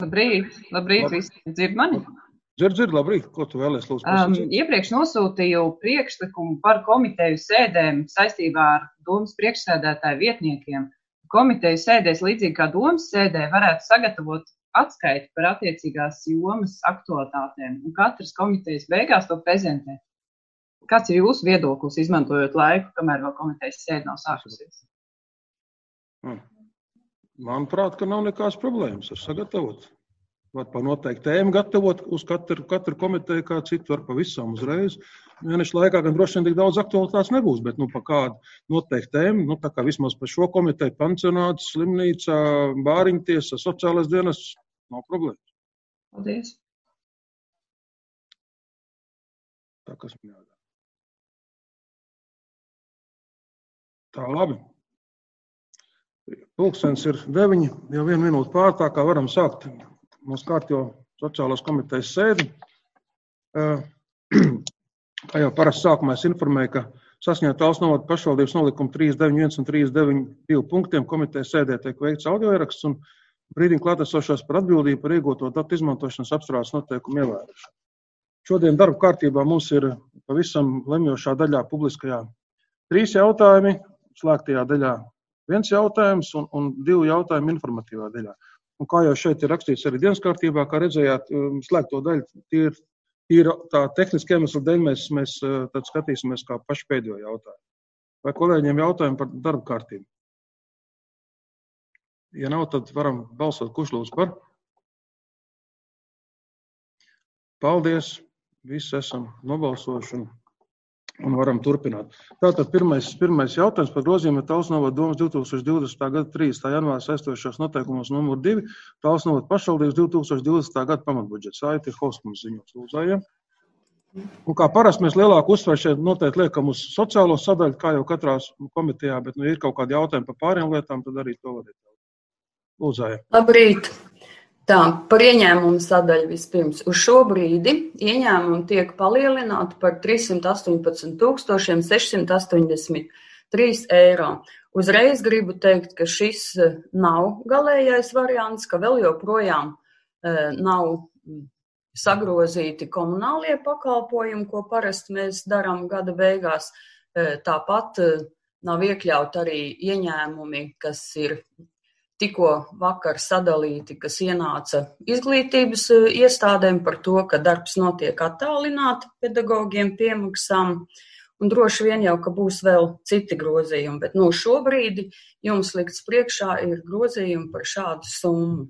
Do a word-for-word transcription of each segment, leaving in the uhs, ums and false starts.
Labrīt, labrīt, Lab- visi dzird mani. Dzird, dzird, labrīt, ko tu vēlies, lūdzu, Um, pasakīt? iepriekš nosūtīju priekšlikumu par komiteju sēdēm saistībā ar domas priekšsēdētāju vietniekiem. Komiteju sēdēs, līdzīgi kā domas sēdē, varētu sagatavot atskaiti par attiecīgās jomas aktualitātēm, un katras komitejas beigās to prezentē. Kāds ir jūsu viedoklis, izmantojot laiku, kamēr vēl komitejas sēde nav sākusies? Hmm. Manuprāt, ka nav nekādas problēmas ar sagatavot. Var pa noteikti tēmu gatavot uz katru, katru komiteju, kā citu var pavisam uzreiz. Mēnešu laikā gan droši vien tik daudz aktualitātes nebūs, bet nu, pa kādu noteikti tēmu, nu, tā kā vismaz par šo komiteju, pansionāts, slimnīca, bāriņtiesa, sociālais dienas, nav problēmas. Paldies. Tā, kas man jādara. Tā, labi. Pulkstens ir deviņi, jau vienu minūtu pār, tā kā varam sākt mūsu kārtjo sociālās komitejas sēdi. Kā jau parasti sākumā es informēju, ka saskaņā Talsu novada pašvaldības nolikuma trīs deviņi viens un trīs deviņi divi punktiem komitejas sēdē tiek veikts audioieraksts un brīdī klātesošos par atbildību par iegūto datu izmantošanas apstrādes noteikumu ievērošanu. Šodien darba kārtībā mums ir pavisam lemjošā daļā publiskajā trīs jautājumi, slēgtajā daļā viens jautājums un, un divi jautājumi informatīvā daļā. Un kā jau šeit ir rakstīts arī dienas kārtībā, kā redzējāt, slēgto daļu ir, ir tā tehniski iemesli dēļ, mēs, mēs tad skatīsimies kā pašu pēdējo jautājumu. Vai kolēģiem jautājumi par darba kārtību? Ja nav, tad varam balsot, kurš lūdzu par. Paldies, visi esam nobalsojuši un, un varam turpināt. Tātad pirmais, pirmais jautājums par grozījumu Talsu novada domas divi tūkstoši divdesmitā gada trīsdesmitā janvāra saistošos noteikumos numur divi, Talsu novada pašvaldības divi tūkstoši divdesmitā gada pamatbudžets. Aiti Holskums ziņos lūdzājiem. Un kā parasti mēs lielāku uzsvaru šeit noteikti liekam uz sociālo sadaļu, kā jau katrās komitejā, bet nu, ja ir kaut kādi jautājumi par pārējām lietām, tad arī to varētu. Lūdzājiem. Labrīt! Tā, par ieņēmumu sadaļu vispirms. Uz šo brīdi ieņēmumi tiek palielināti par trīssimt astoņpadsmit tūkstoši sešsimt astoņdesmit trīs eiro. Uzreiz gribu teikt, ka šis nav galējais variants, ka vēl joprojām e, nav sagrozīti komunālie pakalpojumi, ko parasti mēs darām gada beigās. E, tāpat e, nav iekļaut arī ieņēmumi, kas ir tikko vakar sadalīti, kas ienāca izglītības iestādēm par to, ka darbs notiek attālināti pedagogiem piemaksām, un droši vien jau, ka būs vēl citi grozījumi, bet nu šobrīd jums likts priekšā ir grozījumi par šādu summu.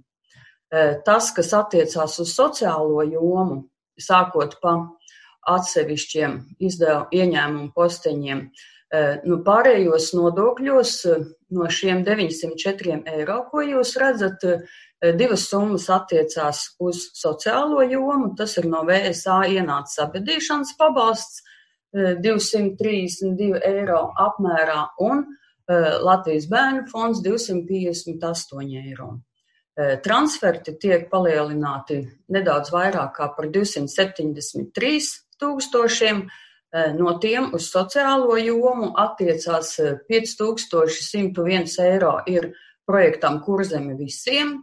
Tas, kas attiecās uz sociālo jomu, sākot pa atsevišķiem izdevu ieņēmumu posteņiem, nu, pārējos nodokļos no šiem deviņsimt četriem eiro, ko jūs redzat, divas summas attiecās uz sociālo jomu, tas ir no V S A ienāca sabedīšanas pabalsts divsimt trīsdesmit divi eiro apmērā un Latvijas bērnu fonds divsimt piecdesmit astoņi eiro. Transferti tiek palielināti nedaudz vairāk kā par divsimt septiņdesmit trīs tūkstošiem. No tiem uz sociālo jomu attiecās pieci tūkstoši simt viens eiro ir projektam Kurzeme visiem,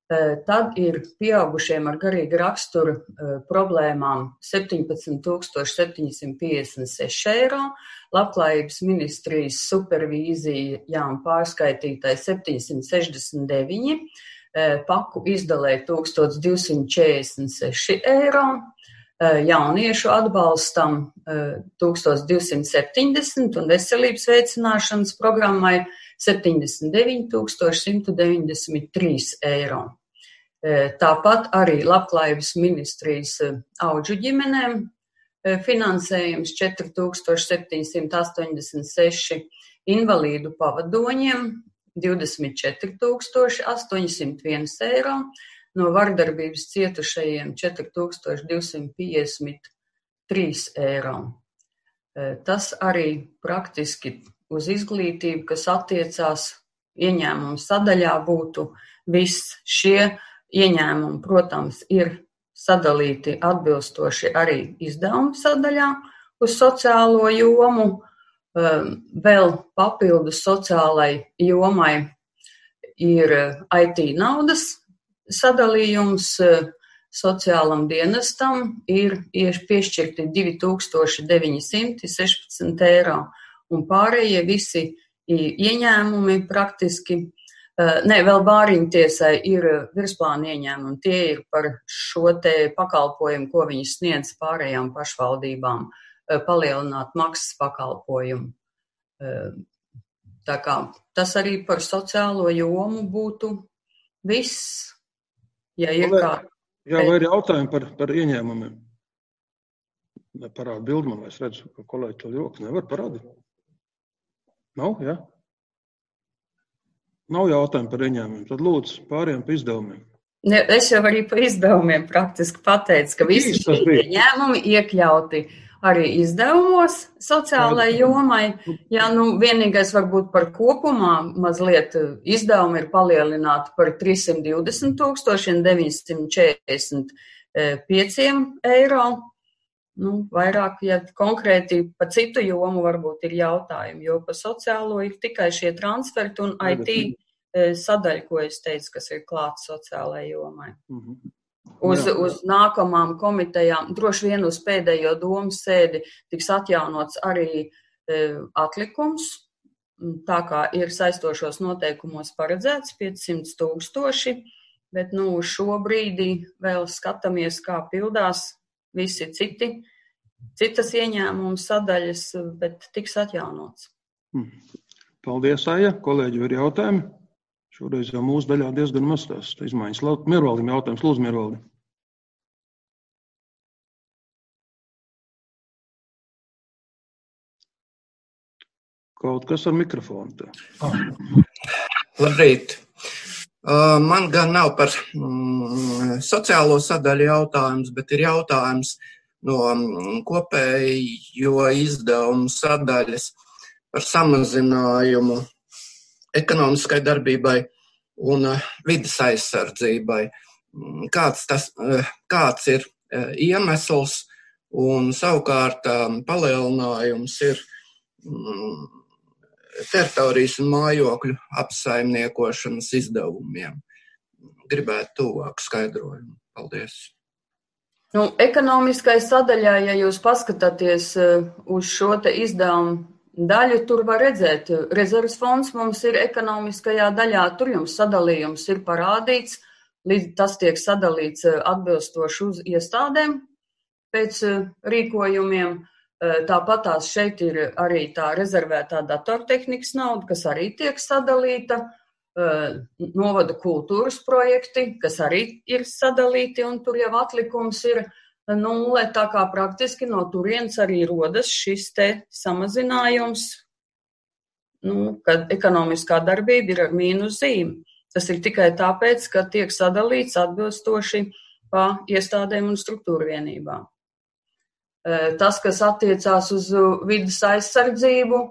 tad ir pieaugušiem ar garīgu raksturu problēmām septiņpadsmit tūkstoši septiņsimt piecdesmit seši eiro, Labklājības ministrijas supervīzijām pārskaitītai septiņsimt sešdesmit deviņi, paku izdalē tūkstoš divsimt četrdesmit seši eiro, jauniešu atbalstam tūkstoš divsimt septiņdesmit un veselības veicināšanas programmai septiņdesmit deviņi tūkstoši simt deviņdesmit trīs eiro. Tāpat arī Labklājības ministrijas audžu ģimenēm finansējums četri tūkstoši septiņsimt astoņdesmit seši, invalīdu pavadoņiem divdesmit četri tūkstoši astoņsimt viens eiro, no vardarbības cietušajiem četri tūkstoši divsimt piecdesmit trīs eiro. Tas arī praktiski uz izglītību, kas attiecās ieņēmumu sadaļā, būtu viss. Šie ieņēmumi, protams, ir sadalīti atbilstoši arī izdevumu sadaļā uz sociālo jomu. Vēl papildus sociālai jomai ir I T naudas sadalījums sociālam dienestam ir piešķirti divi tūkstoši deviņi simti sešpadsmit eiro, un pārējie visi ieņēmumi praktiski, ne, vēl Bāriņu tiesai ir virsplāna ieņēmumi, tie ir par šo te pakalpojumu, ko viņi sniedz pārējām pašvaldībām, palielināt maksas pakalpojumu. Tā kā tas arī par sociālo jomu būtu viss, ja ir kā. Jā, vai ir jautājumi par, par ieņēmumiem? Parāda bildi man, vai es redzu, ka kolēģi to joks nevar parādīt? Nav, jā? Nav jautājumi par ieņēmumiem, tad lūdzu pāriem pa izdevumiem. Ne, es jau arī par izdevumiem praktiski pateicu, ka visi šie ieņēmumi iekļauti arī izdevumos sociālai jomai. Jā, nu, vienīgais varbūt par kopumā mazliet izdevumi ir palielināti par trīssimt divdesmit tūkstošiem deviņsimt četrdesmit pieci eiro. Nu, vairāk, ja konkrēti pa citu jomu varbūt ir jautājumi, jo pa sociālo ir tikai šie transferti un I T sadaļa, ko es teicu, kas ir klāts sociālai jomai. Mhm. Uz, uz nākamām komitejām, droši vien uz pēdējo domas sēdi tiks atjaunots arī e, atlikums, tā kā ir saistošos noteikumos paredzēts piecsimt tūkstoši, bet nu šo brīdī vēl skatāmies, kā pildās visi citi, citas ieņēmumu sadaļas, bet tiks atjaunots. Paldies, Aija. Kolēģi, ir jautājumi? Šoreiz jau mūsu daļā diezgan maz tās izmaiņas. Miervaldim jautājums. Lūdzu, Miervaldi. Kaut kas ar mikrofonu te. Oh. Labrīt. Uh, man gan nav par mm, sociālo sadaļu jautājums, bet ir jautājums no mm, kopējo izdevumu sadaļas par samazinājumu ekonomiskai darbībai un uh, vides aizsardzībai. Kāds, tas, uh, kāds ir uh, iemesls un savukārt um, palielinājums ir um, teritorijas un mājokļu apsaimniekošanas izdevumiem. Gribētu tuvāk skaidrojumu. Paldies. Nu, ekonomiskai sadaļā, ja jūs paskatāties uh, uz šo te izdevumu daļu, tur var redzēt, rezerves fonds mums ir ekonomiskajā daļā, tur jums sadalījums ir parādīts, līdz tas tiek sadalīts atbilstoši uz iestādēm pēc rīkojumiem. Tāpatās šeit ir arī tā rezervētā datortehnikas nauda, kas arī tiek sadalīta, novada kultūras projekti, kas arī ir sadalīti, un tur jau atlikums ir nulle, tā kā praktiski no turienes arī rodas šis te samazinājums, nu, kad ekonomiskā darbība ir ar mīnus zīmi. Tas ir tikai tāpēc, ka tiek sadalīts atbilstoši pa iestādēm un struktūra vienībām. Tas, kas attiecās uz vides aizsardzību,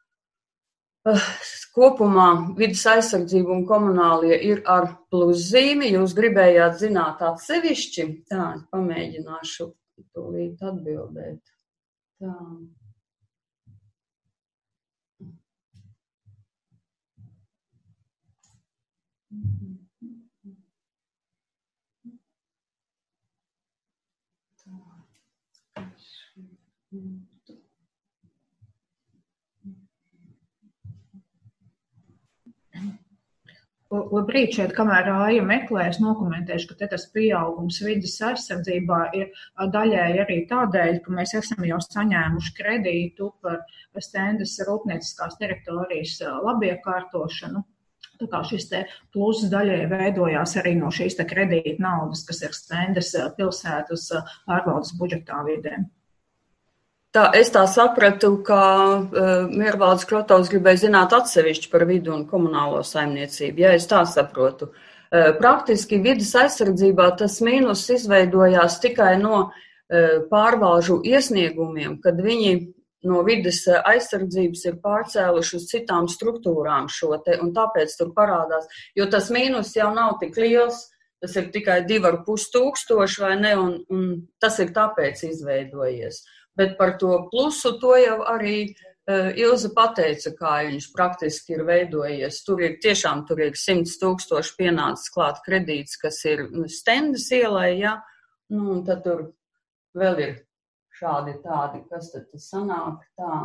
kopumā vides aizsardzību un komunālie ir ar pluszīmi. Jūs gribējāt zināt atsevišķi? Tā, pamēģināšu tūlīt atbildēt. Tā. Labrīt, šeit, kamēr Aija meklē, es nokomentēšu, ka te tas pieaugums vides aizsardzībā ir daļēji arī tādēļ, ka mēs esam jau saņēmuši kredītu par Stendes rūpnieciskās teritorijas labiekārtošanu. Tā kā šis te pluss daļai veidojās arī no šīs te kredīta naudas, kas ir Stendes pilsētas pārvaldes budžetā vidē. Tā, es tā sapratu, ka uh, Miervaldes Krotovs gribēja zināt atsevišķi par vidu un komunālo saimniecību. Ja es tā saprotu. Uh, praktiski vidas aizsardzībā tas mīnus izveidojās tikai no uh, pārvalžu iesniegumiem, kad viņi no vides aizsardzības ir pārcēluši uz citām struktūrām šo te, un tāpēc tur parādās, jo tas mīnus jau nav tik liels, tas ir tikai divi ar pus tūkstoši, vai ne, un, un tas ir tāpēc izveidojies. Bet par to plusu to jau arī Ilze pateica, kā viņš praktiski ir veidojies. Tur ir tiešām tur ir simts tūkstoši pienācis klāt kredīts, kas ir Stendes ielai, ja? Nu, un tad tur vēl ir šādi tādi, kas tad sanāk tā.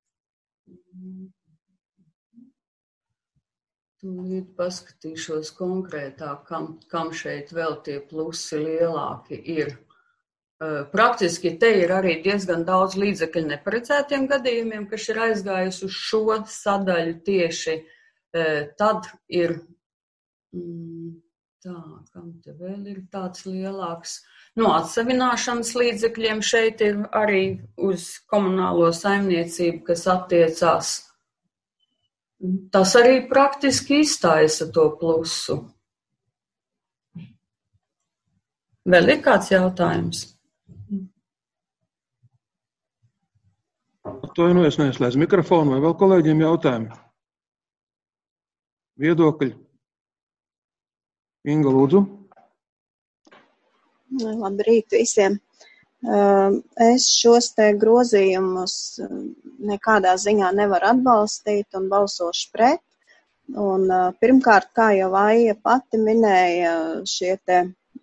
Tūlīt paskatīšos konkrētāk, kam, kam šeit vēl tie plusi lielāki ir. Praktiski te ir arī diezgan daudz līdzekļu neparedzētiem gadījumiem, kas ir aizgājusi uz šo sadaļu tieši. Tad ir, tā, kam te vēl ir tāds lielāks, no atsavināšanas līdzekļiem šeit ir arī uz komunālo saimniecību, kas attiecās. Tas arī praktiski iztaisa to plusu. Vēl ir kāds jautājums? Atvainojos, neieslēdz mikrofonu, vai vēl kolēģiem jautājumi? Viedokļi? Inga, lūdzu. Labrīt visiem. Es šos te grozījumus nekādā ziņā nevaru atbalstīt un balsošu pret. Un pirmkārt, kā jau Aija pati minēja, šie te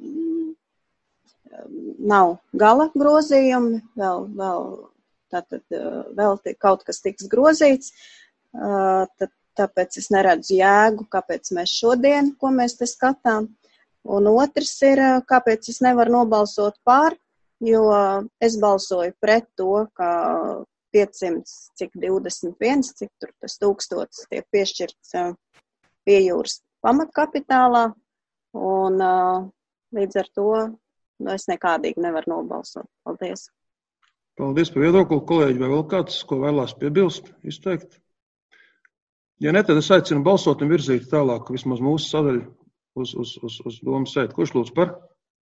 nav gala grozījumi, vēl, vēl Tātad vēl kaut kas tiks grozīts, tad, tāpēc es neredzu jēgu, kāpēc mēs šodien, ko mēs te skatām. Un otrs ir, kāpēc es nevaru nobalsot pār, jo es balsoju pret to, ka piecsimt, cik divdesmit viens, cik tur tas tūkstotis tiek piešķirts pie jūras pamatkapitālā. Un līdz ar to nu, es nekādīgi nevaru nobalsot. Paldies! Paldies par viedokli, kolēģi, vai vēl kāds, ko vēlās piebilst, izteikt? Ja ne, tad es aicinu balsot un virzīt tālāk vismaz mūsu sadaļu uz, uz, uz, uz domas sēdi. Kurš lūdzu par?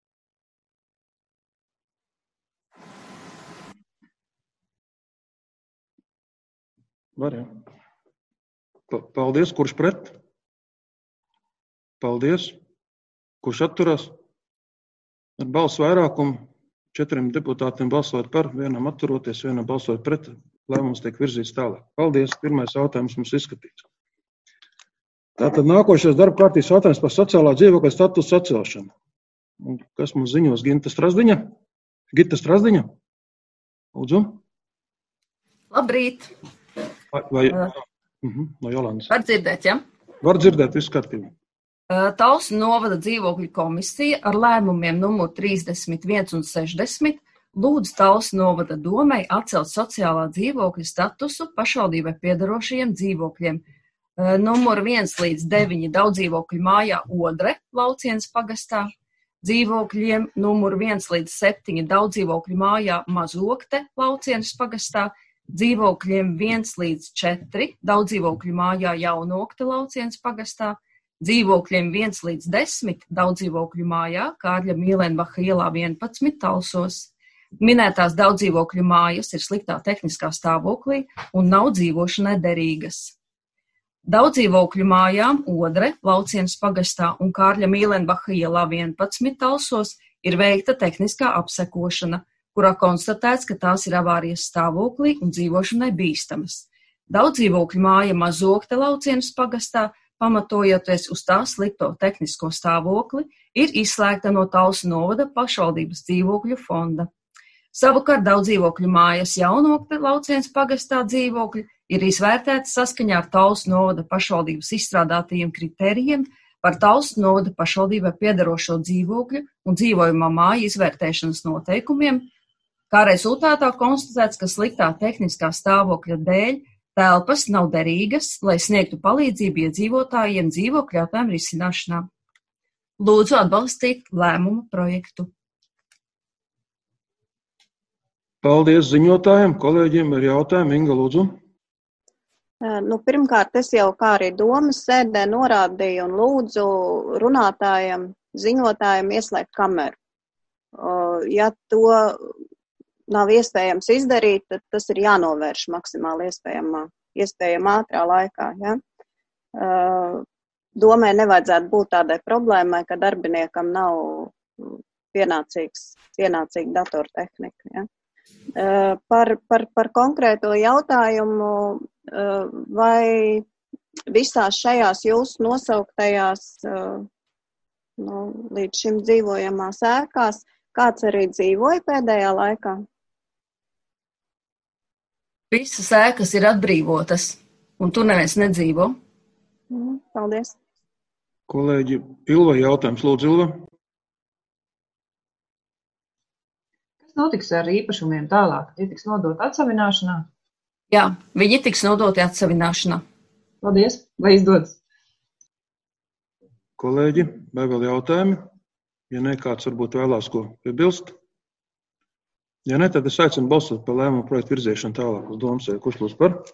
Var, jā. Paldies, kurš pret? Paldies. Kurš atturās? Ar balsu vairākumu. Četriem deputātiem balsot par, vienam atturoties, vienam balsot pret, lēmums tiek virzīts tālāk. Paldies, pirmais jautājums mums izskatīts. Tātad nākošais darba kārtības jautājums par sociālā dzīvokļa statusu atcelšanu. Un kas mums ziņos? Ginta Strazdiņa? Gita Strazdiņa? Lūdzu. Labrīt. Vai, vai uh, uh, no Jolandas. Var dzirdēt, ja? Var dzirdēt, viss kārtībā. Talsu novada dzīvokļu komisija ar lēmumiem numur trīsdesmit viens un sešdesmit lūdz Talsu novada domei atcelt sociālā dzīvokļa statusu pašvaldībai piedarošajiem dzīvokļiem. Numur viens līdz deviņi daudzdzīvokļu mājā Odre, Laucienas pagastā, dzīvokļiem numur viens līdz septiņi daudzdzīvokļu mājā Mazokte, Laucienas pagastā, dzīvokļiem viens līdz četri daudzdzīvokļu mājā Jaunokte, Laucienas pagastā, dzīvokļiem viens līdz desmit daudzdzīvokļu mājā Kārļa Mīlenbacha ielā vienpadsmit Talsos. Minētās daudzdzīvokļu mājas ir sliktā tehniskā stāvoklī un nav dzīvošanai derīgas. Daudzdzīvokļu mājām Odre, Laucienas pagastā un Kārļa Mīlenbacha ielā vienpadsmit Talsos ir veikta tehniskā apsekošana, kurā konstatēts, ka tās ir avārijas stāvoklī un dzīvošanai bīstamas. Daudzdzīvokļu māja Mazokte, Laucienas pagastā, pamatojoties uz tās slikto tehnisko stāvokli, ir izslēgta no Talsu novada pašvaldības dzīvokļu fonda. Savukārt daudzdzīvokļu mājas Jaunokte, Laucienas pagastā dzīvokļi ir izvērtēti saskaņā ar Talsu novada pašvaldības izstrādātajiem kritērijiem par Talsu novada pašvaldībai piedarošo dzīvokļu un dzīvojamā māja izvērtēšanas noteikumiem, kā rezultātā konstatēts, ka sliktā tehniskā stāvokļa dēļ telpas nav derīgas, lai sniegtu palīdzību iedzīvotājiem dzīvokļu jautājumu risināšanā. Lūdzu atbalstīt lēmumu projektu. Paldies ziņotājiem, kolēģiem ar jautājumu. Inga, lūdzu. Nu, pirmkārt, es jau kā arī domas sēdē norādīju un lūdzu runātājiem, ziņotājiem ieslēgt kameru. Ja to nav iespējams izdarīt, tad tas ir jānovērš maksimāli iespējamā, iespējamā ātrā laikā. Ja? Domai nevajadzētu būt tādai problēmai, ka darbiniekam nav pienācīgs, pienācīga datortehnika. Ja? Par, par, par konkrēto jautājumu, vai visās šajās jūsu nosauktajās nu, līdz šim dzīvojamās ēkās kāds arī dzīvoja pēdējā laikā? Visas ēkas ir atbrīvotas, un tur neviens nedzīvo. Mm, paldies. Kolēģi, Ilva jautājums, lūdzu, Ilva. Notiks ar īpašumiem tālāk? Tie tiks nodot atsavināšanā? Jā, viņi tiks nodoti atsavināšanā. Paldies, lai izdodas. Kolēģi, vai vēl jautājumi? Ja ne, kāds varbūt vēlās ko piebilst? Ja ne, tad es aicinu balsot par lēmumu projektu virziešanu tālāk uz Domsēju. Kurš lūdz par?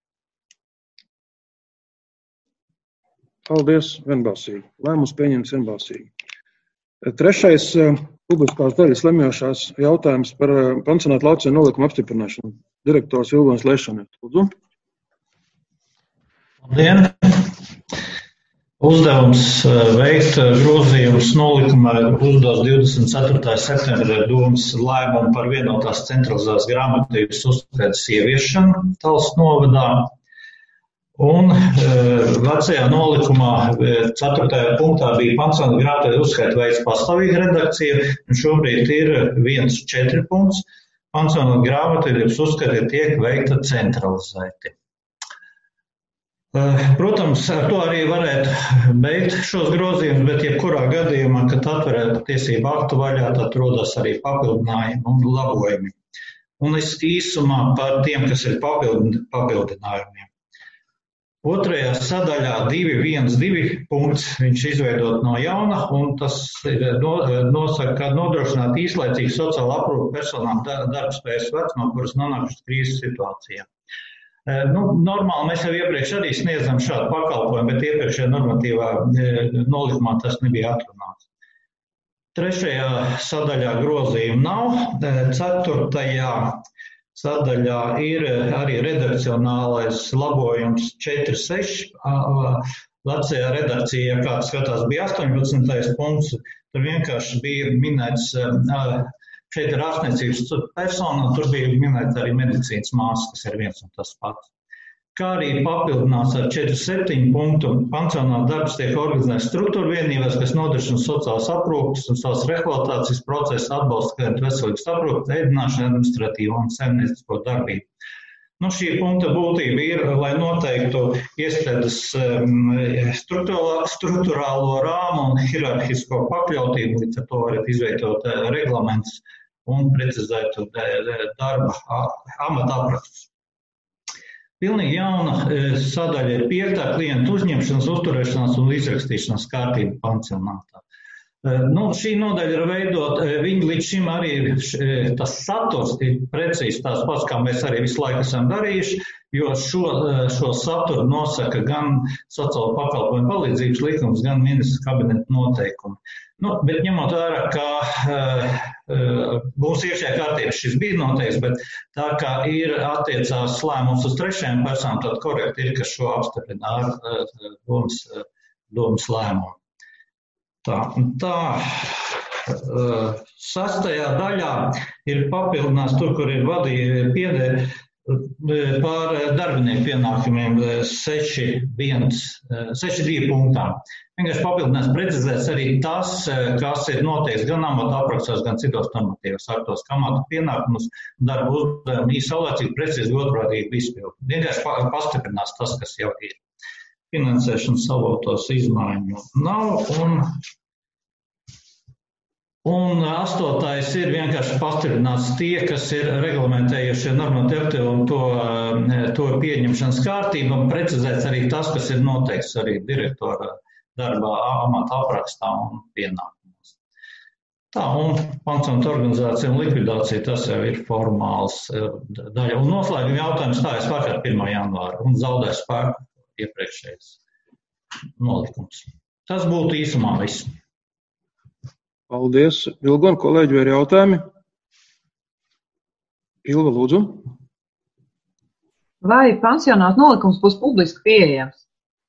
Paldies, vienbalsīgi. Lēmums pieņemts vienbalsīgi. Trešais publiskās daļas lemjošās jautājums par pansionātu lauciņu nolikumu apstiprināšanu. Direktors Ilvons Lešane. Lūdzu. Labdien! Uzdevums veikt grozījumus nolikumā uzdos divdesmit ceturtā septembrī Domas lēmumu par vienotās centralizētās grāmatvedības uzskaites ieviešanu Talsu novadā. Un vecajā nolikumā ceturtajā punktā bija pansionāta grāmatvedības uzskaita veids pastāvīga redakcija, un šobrīd ir viens četri punkts. Pansionāta grāmatvedības uzskaita tiek veikta centralizēti. Protams, ar to arī varētu beigt šos grozījumus, bet jebkurā gadījumā, kad atverētu tiesību aktu vaļā, tad rodas arī papildinājumi un labojumi. Un es īsumā par tiem, kas ir papildi, papildinājumiem. Otrajā sadaļā divi viens divi punkts, viņš izveidot no jauna, un tas ir nosaka, ka nodrošināt īslaicīgu sociālu aprūpi personām darbspējas vecumā, kuras nonākušas krīzes situācijā. Nu, normāli mēs jau iepriekš arī sniedzam šādu pakalpojumu, bet iepriekšējā normatīvā nolikumā tas nebija atrunāts. Trešajā sadaļā grozījumu nav. Ceturtajā sadaļā ir arī redakcionālais labojums četri seši. Vecajā redakcijā, kā skatās, bija astoņpadsmitais punkts. Tur vienkārši bija minēts, šeit ir ārstniecības persona, tur bija minēts arī medicīnas māsas, kas ir viens un tas pats. Kā arī papildinās ar četri septiņi punktu, pansionāta darbs tiek organizēts struktūra vienībās, kas nodrošina sociālas aprūpes un savas rehabilitācijas procesu, atbalsta klientu veselības aprūpi, ēdināšanu, administratīvo un saimniecisko darbību. Nu, šī punkta būtība ir, lai noteiktu iestādes struktūrālo rāmu un hierarhisko pakļautību, līdz ar to varat izveidot reglamentus un precizētu darba amata aprakstus. Pilnīgi jauna sadaļa ir piektā klientu uzņemšanas, uzturēšanās un izrakstīšanas kārtība pansionātā. Nu, šī nodaļa ir veidot, viņi līdz šim arī ir tas saturs ir precīzi tās pats, kā mēs arī visu laiku esam darījuši, jo šo, šo saturu nosaka gan sociālo pakalpojumu palīdzības likums, gan ministra kabineta noteikumi. Nu, bet ņemot vērā, ka uh, būs iekšējā kārtībā šis bija noteikts, bet tā kā ir attiecās lēmums uz trešajām personām, tad korekti ir, ka šo apstiprina ar uh, domas, uh, domas lēmumu. Tā, tā uh, sastajā daļā ir papildinās tur, kur ir vadīja piedē par darbinieku pienākumiem seši divi punktām. Vienkārši papildinās precizēs arī tas, kas ir noteikts gan amata aprakstos, gan citos normatīvos aktos, ka amata pienākumus darba uzdevumu īsaulēcīgi, precīzi, godprātīgi izpildu. Vienkārši pastiprinās tas, kas jau ir. Finansēšanas avotos izmaiņu nav, un Un astotais ir vienkārši pastiprināts tie, kas ir reglamentējušie normatīvi un to, to pieņemšanas kārtību, un precizēts arī tas, kas ir noteikts arī direktora darbā, amata aprakstā un pienākumos. Tā, un pansionāta organizācija un likvidācija, tas jau ir formāls daļa. Un noslēguma jautājums stājas vakar pirmā janvāra un zaudē spēku iepriekšējais nolikums. Tas būtu īsumā viss. Paldies. Ilgon, kolēģi, vai ir jautājumi? Ilva, lūdzu. Vai pansionāta nolikums būs publiski pieejams?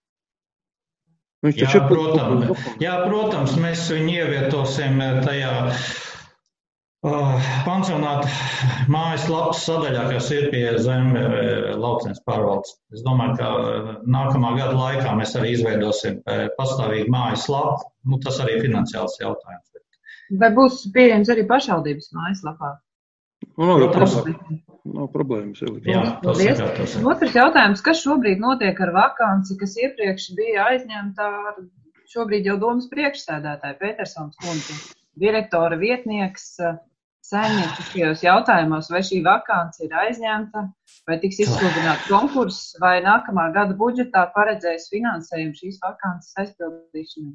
Viņš jā, protams, jā, protams, mēs viņu ievietosim tajā Pansionāta mājas lapas sadaļā, kas ir pie Zeme lauksnes pārvaldes. Es domāju, ka nākamā gada laikā mēs arī izveidosim pastāvīgu mājas lapu. Nu, tas arī finansiāls jautājums. Vai būs pieejams arī pašvaldības mājaslapā? Nav problēmas. Nav problēmas. Jā, paldies. Otrs jautājums, kas šobrīd notiek ar vakanci, kas iepriekš bija aizņemta ar šobrīd jau domas priekšsēdētāja Petersons kundze, direktora vietnieks saimnieciskajos jautājumos, vai šī vakance ir aizņemta, vai tiks izsludināts konkurss, vai nākamā gada budžetā paredzēs finansējumu šīs vakances aizpildīšanai?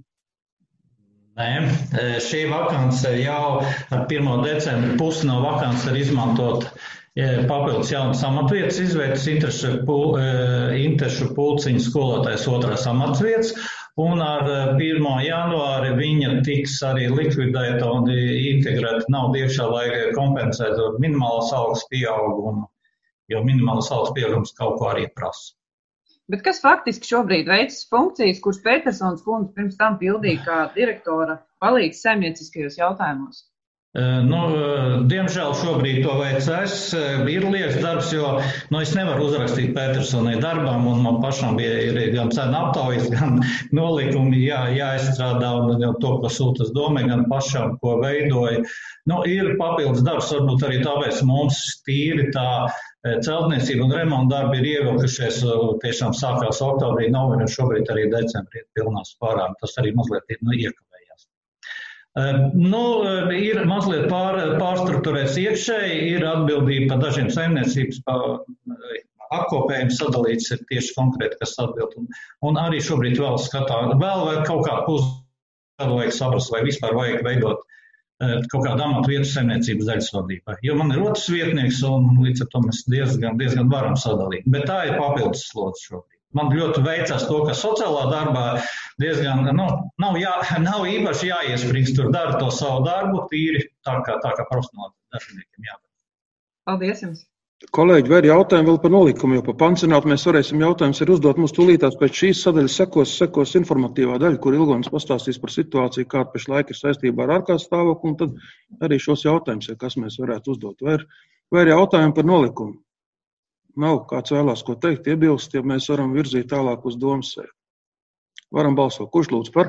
Nē, šī vakance jau ar pirmo decembri pusi no vakances ir izmantot papildus jaunas amatvietas izveidas interešu, pul, interešu pulciņu skolotājs otrās amatvietas. Un ar pirmo janvāri viņa tiks arī likvidēta un integrēta nauda iekšā, lai kompensētu minimālās algas pieaugumu, jo minimālās algas pieaugums kaut ko arī prasa. Bet kas faktiski šobrīd veic funkcijas, kuras Petersons kundze pirms tam pildīja kā direktora palīgs saimnieciskajos jautājumos? Nu, diemžēl šobrīd to veic es. Ir liekas darbs, jo nu, es nevaru uzrakstīt Petersonai darbām, un man pašam bija ir gan cena aptaujas, gan nolikumi jā, jāizstrādā, un to, ko sūtas domē, gan pašam, ko veidoja. Nu, ir papildus darbs, varbūt arī tāpēc mums tīri tā celtniecība un remonta darbi ir ievilkušies, tiešām sākās oktobrī, novembrī, šobrīd arī decembrī pilnā spārā. Tas arī mazliet ir nu, iekavējās. Nu, ir mazliet pār, pārstruktūrēts iekšēji, ir atbildība par dažiem saimniecības apkopējums sadalīts ir tieši konkrēti, kas atbild. Un, un arī šobrīd vēl skatā, vēl vai kaut kā pusgadu vajag saprast, vai vispār vajag veidot kaut kādu amatu vietu saimniecības daļas vadībai. Jo man ir otrs vietnieks, un līdz ar to mēs diezgan, diezgan varam sadalīt. Bet tā ir papildus slodze šobrīd. Man ļoti veicās to, ka sociālā darbā diezgan, nu, nav, jā, nav īpaši jāiesprīgs, tur dara to savu darbu, tīri tā kā, tā kā profesionāli darbiniekiem jādara. Paldies jums! Kolēģi, vai ir jautājumi vēl par nolikumu, jo par pansionātu mēs varēsim jautājums ir uzdot mums tūlītās pēc šīs sadaļas sekos, sekos informatīvā daļa, kur Ilgonis pastāstīs par situāciju, kāda pēc laika ir saistībā ar ārkārtas stāvokli, un tad arī šos jautājumus, kas mēs varētu uzdot. Vai ir, vai ir jautājumi par nolikumu? Nav kāds vēlās ko teikt, iebilst, ja mēs varam virzīt tālāk uz domas sēdi. Varam balsot. Kurš lūdz par?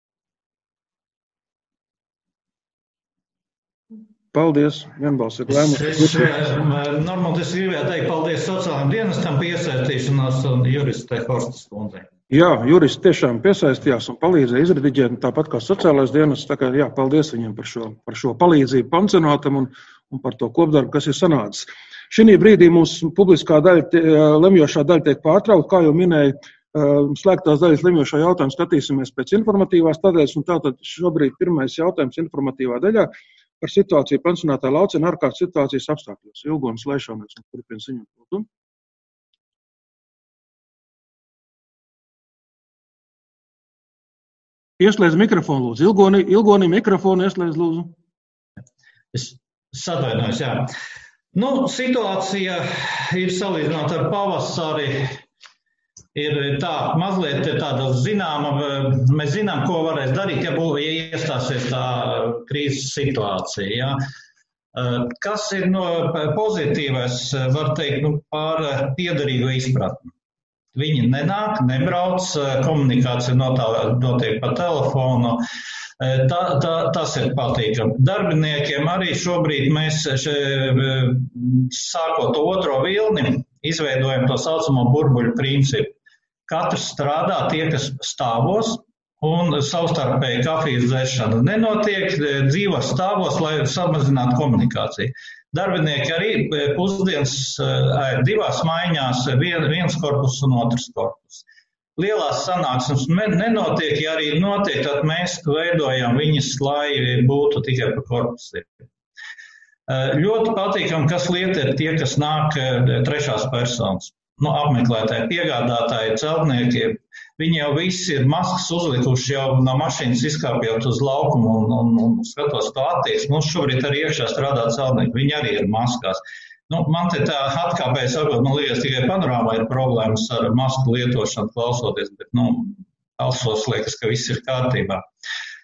Paldies. Vienbalsīgi lēmums. Normāli es gribēju teikt paldies sociālajiem dienestam par iesaistīšanos un juristei Horstas kundzei. Jā, juristi tiešām piesaistījās un palīdzēja izrediģēt, tāpat kā sociālais dienests. Tā kā jā, paldies viņiem par šo, par šo palīdzību pansionātam un, un par to kopdarbu, kas ir sanācis. Šī brīdī mūsu publiskā daļa, lemjošā daļa tiek pārtraukta, kā jau minēja, slēgtās daļas lemjošā jautājumu skatīsimies pēc informatīvās daļas, un tātad šobrīd pirmais jautājums informatīvā daļā par situāciju pansionātā laucienā ārkārtas situācijas apstākļos. Ilgonis Leišonieks un turpina ziņot. Ieslēdz mikrofonu, lūdzu. Ilgoni, Ilgoni mikrofonu ieslēdz, lūdzu. Es atvainojos, jā. Nu, situācija ir salīdzinot ar pavasari, ir tā, mazliet tāda zināma, mēs zinām, ko varēs darīt, ja, būs, ja iestāsies tā krīzes situācija. Ja. Kas ir no pozitīvais, var teikt, nu, par piederīgo izpratni. Viņi nenāk, nebrauc, komunikācija notiek pa telefonu. Tā, tā, tas ir patīkami. Darbiniekiem arī šobrīd mēs še, sākot otro vilni izveidojam to saucamo burbuļu principu. Katrs strādā tie, kas stāvos, un savstarpēji kafijas dzeršana nenotiek, dzīvo stāvos, lai samazinātu komunikāciju. Darbinieki arī pusdienas divās maiņās, vien, viens korpus un otrs korpus. Lielās sanāksmes nenotiek, ja arī notiek, tad mēs veidojam viņas, lai būtu tikai pa korpusiem. Ļoti patīkam, kas lieta ir tie, kas nāk trešās personas. Nu, apmeklētāji, piegādātāji, celtnieki, viņi jau visi ir maskas uzlikuši, jau no mašīnas izkāpjot uz laukumu un, un, un skatos to attieksmi. Mums šobrīd arī iekšā strādā celtnieki, viņi arī ir maskās. Nu, man te tā atkāpējas, varbūt man liekas, tikai panorāmā ir problēmas ar masku lietošanu klausoties, bet, nu, balsos liekas, ka viss ir kārtībā.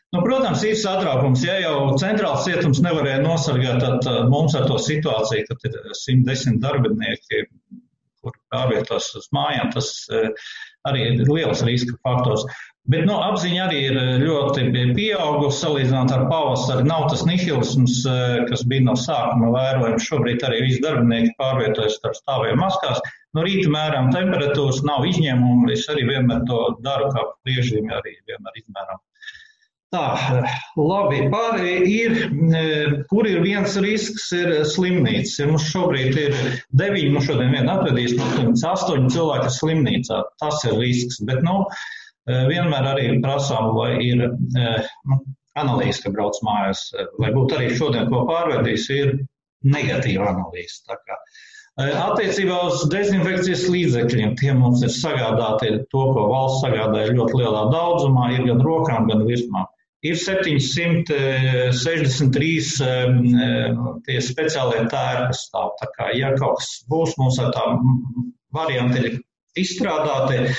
Nu, protams, ir satraukums. Ja jau centrāls cietums nevarēja nosargāt, tad mums ar to situāciju, kad ir simt desmit darbinieki, kur pārvietos uz mājām, tas arī ir liels riska faktors. Bet nu, apziņa arī ir ļoti pieaugusi salīdzināt ar pavasari. Nav tas nihilisms, kas bija no sākuma vērojams. Šobrīd arī visi darbinieki pārvietojas ar stāviem maskās. No rīta mērām temperatūras nav izņēmumu. Es arī vienmēr to daru, kā priežģījumi arī vienmēr izmēram. Tā, labi, pārī ir, kur ir viens risks, ir slimnīcas. Ja mums šobrīd ir deviņi, mums šodien vien atvedīs, mums astoņi cilvēki slimnīcā. Tas ir risks, bet, nu, vienmēr arī prasām, lai ir nu, analīze, ka brauc mājās, lai būtu arī šodien, ko pārvedīs, ir negatīva analīze. Tā kā. Attiecībā uz dezinfekcijas līdzekļiem, tie mums ir sagādāti to, ko valsts sagādāja ļoti lielā daudzumā, ir gan rokām, gan virsmām. Ir septiņsimt sešdesmit trīs tie speciālie tēri, kas stāv. Tā kā, ja kaut kas būs, mums ar tā varianti ir izstrādāti.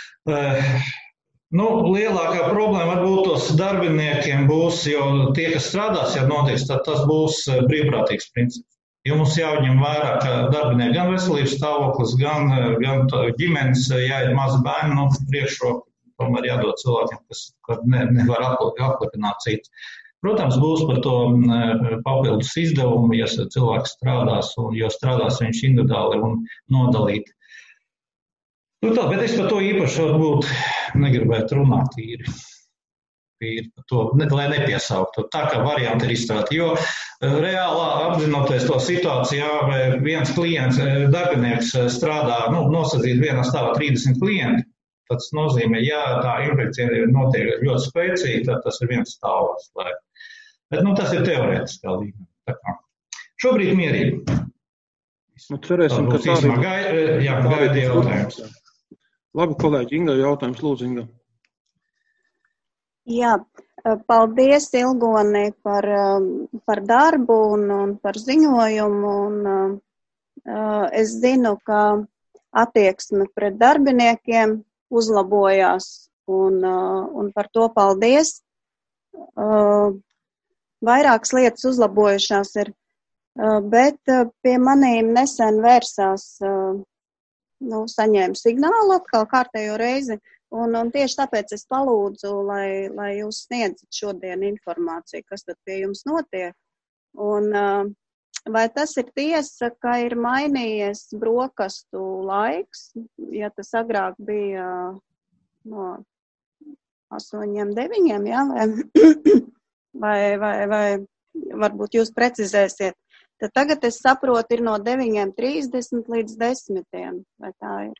Nu, lielākā problēma varbūt tos darbiniekiem būs, jo tie, kas strādās, ja notiks, tad tas būs brīvprātīgs princips. Jo mums jāņem vērā, ka darbinieki gan veselības stāvoklis, gan, gan ģimenes, ja ir mazi bērni, no priekšroku, tomēr jādod cilvēkiem, kas ne, nevar aplipināt citu. Protams, būs par to papildus izdevumu, ja cilvēks strādās, un, jo strādās viņš individuāli un nodalīt. Nu tā, bet es par to īpaši varbūt negribētu runāt īri. Ir to, lai nepiesauktu. Tā kā varianti ir izstrādāti, jo reālā apzinoties to situāciju, ja viens klients, darbinieks strādā, nu, nosacīt vienā stāvā trīsdesmit klienti, tas nozīmē, ja tā infekcija notiek ļoti spēcīgi, tad tas ir viens stāvs. Lai... Bet, nu, tas ir teorētiskā līmenī. Tā kā. Šobrīd mierīgi. Nu, cerēsim, ka tā arī... Gai, jā, gaidi jautājums. Labi, kolēģi, Inga, jautājums, lūdzu, Inga. Jā, paldies Ilgonei par, par darbu un, un par ziņojumu. Un, uh, es zinu, ka attieksme pret darbiniekiem uzlabojās un, uh, un par to paldies. Uh, vairākas lietas uzlabojušās ir, uh, bet uh, pie manīm nesen vērsās, uh, nu, saņēmu signālu atkal kārtējo reizi. Un, un tieši tāpēc es palūdzu, lai, lai jūs sniedzat šodien informāciju, kas tad pie jums notiek. Un vai tas ir tiesa, ka ir mainījies brokastu laiks, ja tas agrāk bija no astoņiem, deviņiem, jā, vai, vai, vai varbūt jūs precizēsiet. Tad tagad es saprotu, ir no deviņiem trīsdesmit līdz desmitiem, vai tā ir?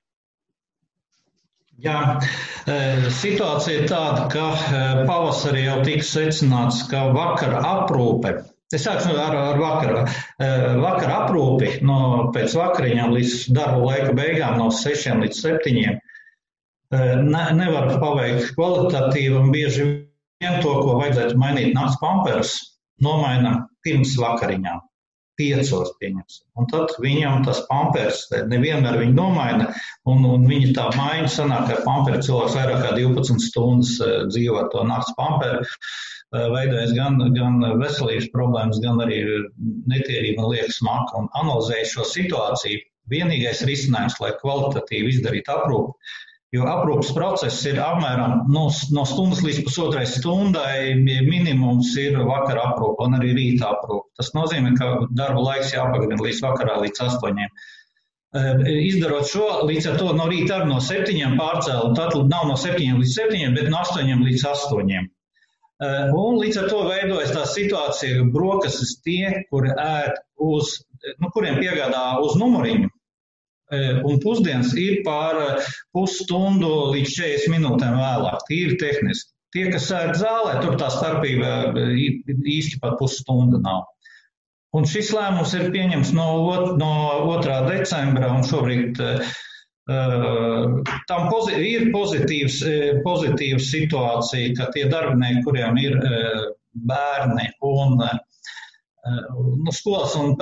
Jā, situācija ir tāda, ka pavasarī jau tika secināts, ka vakara aprūpe, es sākšu ar, ar vakara, vakara aprūpi no pēc vakariņām līdz darba laika beigām no sešiem līdz septiņiem ne, nevar paveikt kvalitatīvi un bieži vien to, ko vajadzētu mainīt nakts pamperas, nomaina pirms vakariņām. Piecos pieņems. Un tad viņam tas pampers, nevienmēr viņu nomaina, un, un viņa tā maiņa sanāk, ka pamperi cilvēks vairāk kā divpadsmit stundas dzīvo ar to nakts pamperu, veidojas gan, gan veselības problēmas, gan arī netīrība un lieka smaka. Un analizēja šo situāciju, vienīgais risinājums, lai kvalitatīvi izdarītu aprūpi, jo aprūpas process ir apmēram no, no stundas līdz pusotrai stundai, minimums ir vakara aprūpa un arī rīta aprūpa. Tas nozīmē, ka darba laiks jāpagrina līdz vakarā līdz astoņiem. Izdarot šo, līdz ar to no rīta arī no septiņiem pārcēlu, tad nav no septiņiem līdz septiņiem, bet no astoņiem līdz astoņiem. Un līdz ar to veidojas tā situācija, ka brokastis tie, kuri ēd uz, nu, kuriem piegādā uz numuriņu, un pusdienas ir pār pusstundu līdz četrdesmit minūtēm vēlāk. Tīri tehniski. Tie, kas sēd zālē, tur tā starpība īsti pat pusstunda nav. Un šis lēmums ir pieņems no, no otrā decembra, un šobrīd uh, tam pozi, ir pozitīvs, pozitīva situācija, ka tie darbinieki, kuriem ir uh, bērni un uh, Nu, skolas un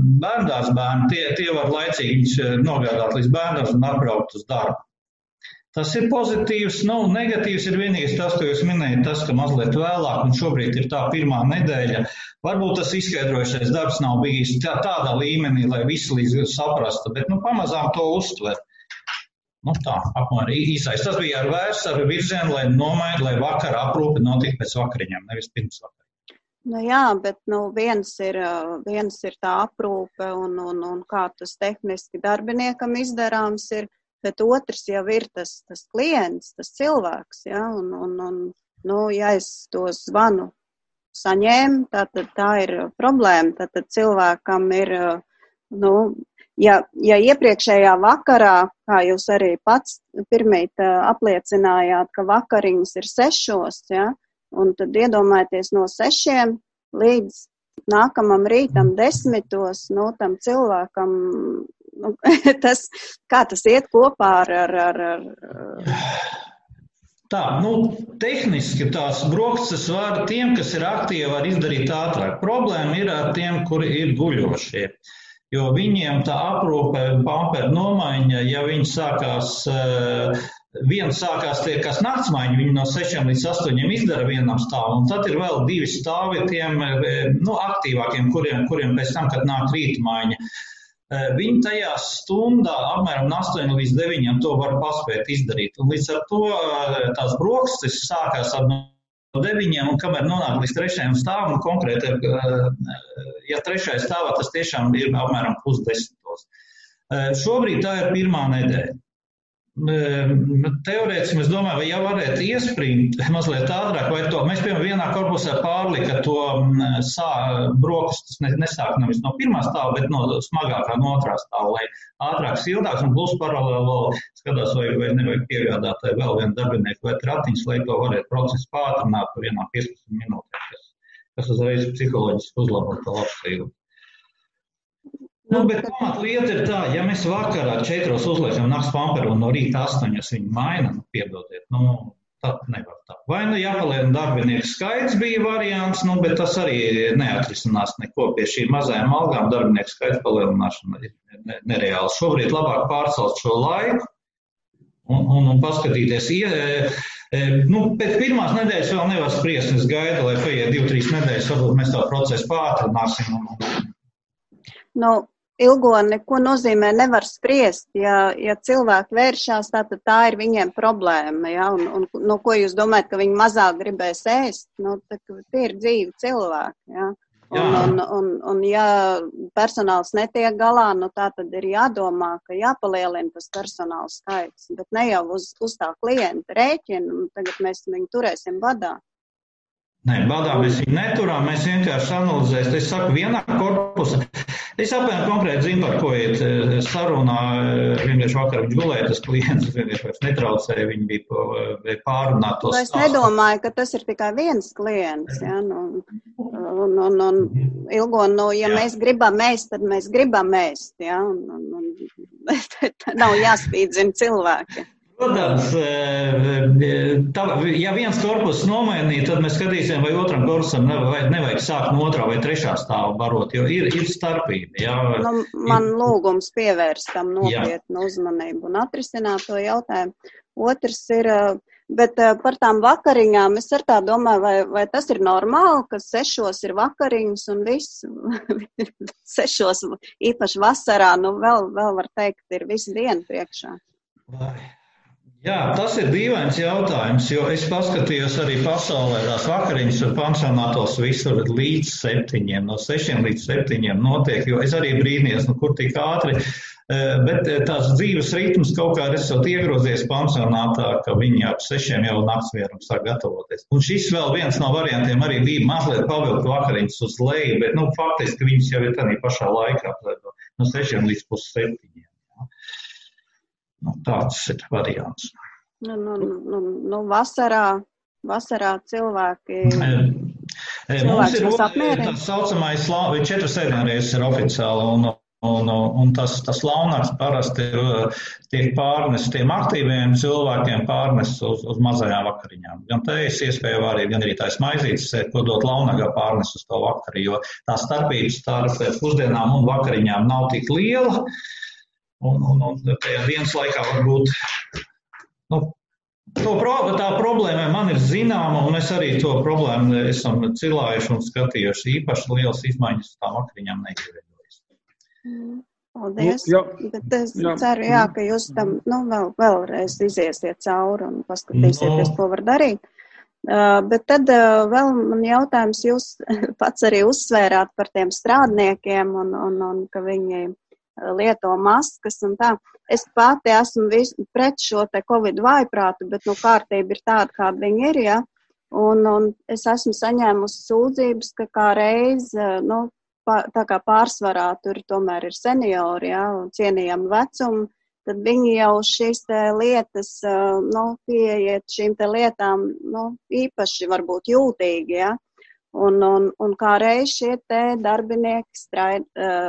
bērndārs bērni, tie, tie var laicīgi nogādāt līdz bērndārs un atbraukt uz darbu. Tas ir pozitīvs, nu, negatīvs ir vienīgais tas, ko jūs minējat, tas, ka mazliet vēlāk, un šobrīd ir tā pirmā nedēļa. Varbūt tas izskaidrojušais darbs nav bijis tā, tādā līmenī, lai visi līdz saprastu, bet, nu, pamazām to uztver. Nu, tā, apmēram īsais. Tas bija ar vērs, ar virzienu, lai nomainītu, lai vakara aprūpe notika pēc vakariņām, nevis pirms vakariņām. Nu jā, bet, nu, viens ir, viens ir tā aprūpe un, un, un kā tas tehniski darbiniekam izdarāms ir, bet otrs jau ir tas, tas klients, tas cilvēks, ja, un, un, un, nu, ja es to zvanu saņēmu, tātad tā ir problēma, tātad cilvēkam ir, nu, ja, ja iepriekšējā vakarā, kā jūs arī pats pirmīt apliecinājāt, ka vakariņas ir sešos, ja, un tad iedomājieties no sešiem līdz nākamam rītam desmitos, nu, tam cilvēkam, nu, tas, kā tas iet kopā ar, ar, ar, ar... Tā, nu, tehniski tās brokastis var tiem, kas ir aktīvi, var izdarīt ātrāk. Problēma ir ar tiem, kuri ir guļošie, jo viņiem tā aprūpe, pamperu nomaiņa, ja viņi sākās, viens sākās tie, kas naktsmaiņa, viņi no sešiem līdz astoņiem izdara vienam stāvam, un tad ir vēl divi stāvi tiem, nu, aktīvākiem, kuriem, kuriem pēc tam, kad nāk rītmaiņa. Viņi tajā stundā apmēram no astoņiem līdz deviņiem to var paspēt izdarīt. Un līdz ar to tās brokastis sākās ar no deviņiem, un kamēr nonāk līdz trešajam stāvam, konkrēti, ja trešajā stāvā, tas tiešām ir apmēram pusdesmitos. Šobrīd tā ir pirmā nedēļa. Teorētiski mēs domājam, vai jau varētu iesprint mazliet ātrāk, vai to mēs, piemēram, vienā korpusā pārlika to sā, brokastis nesāk nevis no pirmā stāva, bet no smagākā no otrā stāva, lai ātrāk sildāks un plus paralēli vēl skatās, vai, vai nevajag piegādāt vēl vienu darbinieku vai tratiņus, lai to varētu procesu pātrināt par vienām piecpadsmit minūtēm, kas, kas uzreiz psiholoģiski uzlabo to labstību. Nu, bet pamat lieta ir tā, ja mēs vakarā četros uzliekam nakts pamperu un no rīta astoņos viņu maina, nu, piedodiet, nu, tad nevar tā. Vai nu jāpalielina darbinieku skaits bija variants, nu, bet tas arī neatrisinās neko pie šīm mazajām algām, darbinieku skaits palielināšana ir nereāli. Šobrīd labāk pārcelt šo laiku un, un, un paskatīties. Ie, nu, pēc pirmās nedēļas vēl nevar spriest, es gaidu, lai paiet divi, trīs nedēļas, varbūt mēs tā procesu pātrināsim. Un... Nu, ilgo neko nozīmē nevar spriest, ja, ja cilvēki vēršās, tātad tā ir viņiem problēma, ja, un, un no ko jūs domājat, ka viņi mazāk gribēs ēst, nu, tā, tie ir dzīvi cilvēki, ja, un, un, un, un ja personāls netiek galā, nu, tā tad ir jādomā, ka jāpalielina tas personāls skaits, bet ne jau uz, uz tā klienta rēķina, un tagad mēs viņu turēsim badā. Nē, badā mēs viņu neturām, mēs vienkārši analizēsim. Es saku, vienā korpusā. Es apmēram konkrēti zinu, par ko iet sarunā. Vienkārši vakar viņš gulēja, tas klients vienkārši netraucēja, viņi bija pārunāt to stāstu. Es nedomāju, ka tas ir tikai viens klients. Ja? Nu, un, un, un ilgo, nu, ja jā. Mēs gribam ēst, tad mēs gribam ēst. Ja? Un, un, un, nav jāspīdzina cilvēki. Protams, tā, ja viens korpus nomainīt, tad mēs skatīsim, vai otram korpusam nevajag, nevajag sākt no otrā vai trešā stāva barot, jo ir, ir starpība. Jā. Nu, man lūgums pievērst tam nopietnu uzmanību un atrisināt to jautājumu. Otrs ir, bet par tām vakariņām es ar tā domāju, vai, vai tas ir normāli, ka sešos ir vakariņas un viss, sešos īpaši vasarā, nu vēl, vēl var teikt, ir visu dienu priekšā. Vai. Jā, tas ir dīvains jautājums, jo es paskatījos arī pasaulē tās vakariņas un pansionātos visur līdz septiņiem, no sešiem līdz septiņiem notiek, jo es arī brīnījos, nu kur tik ātri, bet tās dzīves ritms kaut kā esot iegrozies pansionātā, ka viņi ap sešiem jau naktsmieram sāk gatavoties. Un šis vēl viens no variantiem arī bija mazliet pavilkt vakariņas uz leju, bet, nu, faktiski viņas jau ir tādā pašā laikā, no sešiem līdz pus septiņiem. Nu, tāds ir variants. Nu, nu, nu, nu vasarā, vasarā cilvēki, mums ir tā saucamais četras ēdienreizes ir oficiāli, un, un, un tas, tas launāks parasti tiek pārnes tiem aktīviem cilvēkiem, pārnes uz, uz mazajām vakariņām. Gan te es iespēju arī, gan arī tais maizītes, ko dot launagā pārnes uz to vakari, jo tā starpības starp pusdienām un vakariņām nav tik liela. Un, un, un tajā dienas laikā varbūt Nu, to pro, tā problēma man ir zināma, un mēs arī to problēmu esam cilājuši un skatījuši. Īpaši lielas izmaiņas tām akriņām neizveidojas. Paldies. Nu, jā. Bet es Jā. ceru, jā, ka jūs tam nu, vēl, vēlreiz iziesiet cauri un paskatīsieties, Nu. ko var darīt. Uh, bet tad uh, vēl man jautājums, jūs pats arī uzsvērāt par tiem strādniekiem un, un, un ka viņi lieto maskas un tā. Es pati esmu vis, pret šo te Covid vājprātu, bet nu kārtība ir tāda, kāda viņi ir, ja. Un, un es esmu saņēmusi sūdzības, ka kā reiz, nu, pā, tā kā pārsvarā tur tomēr ir seniori, ja, un cienījami vecumi, tad viņi jau šīs te lietas, nu, pieiet šīm te lietām, nu, īpaši varbūt jūtīgi, ja. Un, un, un kā reiz šie te darbinieki straid,